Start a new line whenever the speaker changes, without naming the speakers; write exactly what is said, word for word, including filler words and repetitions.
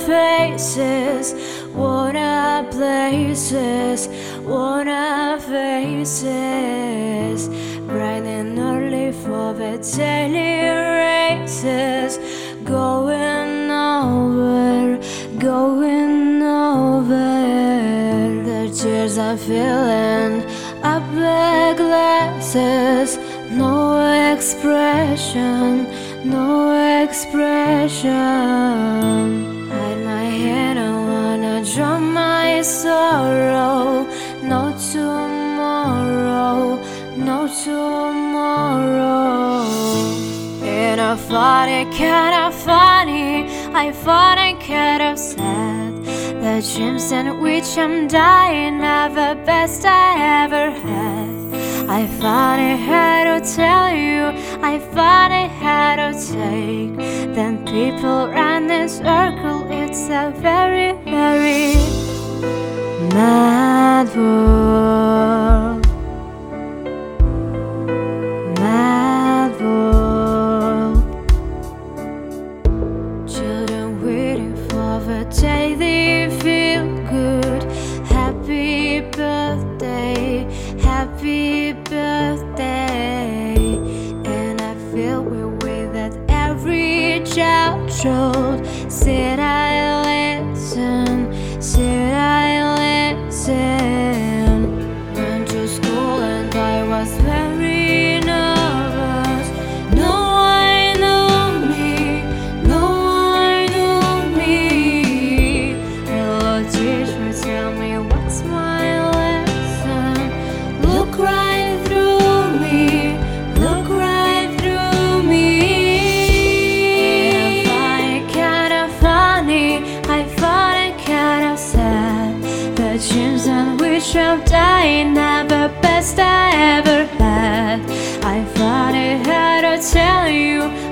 faces, wanna places, wanna faces, bright and early for the daily races, going over, going over. The tears I'm feeling up the glasses, no expression, no expression. Hide my head, I wanna drown my sorrow. No tomorrow, no tomorrow. In a funny, kind of funny, I find it kind of sad. The dreams in which I'm dying are the best I ever had. I find it hard to tell you, I find it hard to take. Then people run in circle, it's a very, very mad world. Mad world. Children waiting for the day they feel good. Happy birthday, happy birthday. And I feel we're with that every child should. Said I listen, said I listen. Went to school and I was very nervous. No one knew me, no one knew me. Hello teacher, tell me what's my lesson. Look right through me, look right through me. I find it kind of funny, I find it kind of sad. The dreams on which I'm dying are the best I ever had. I find it hard to tell you,